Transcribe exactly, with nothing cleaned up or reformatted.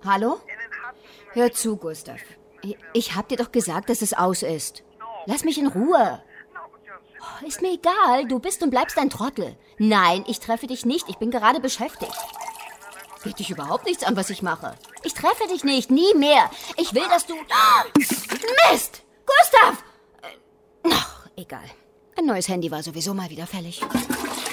Hallo? Hör zu, Gustav. Ich hab dir doch gesagt, dass es aus ist. Lass mich in Ruhe. Oh, ist mir egal, du bist und bleibst ein Trottel. Nein, ich treffe dich nicht, ich bin gerade beschäftigt. Geht dich überhaupt nichts an, was ich mache. Ich treffe dich nicht, nie mehr. Ich will, dass du... Mist! Gustav! Ach, egal. Ein neues Handy war sowieso mal wieder fällig.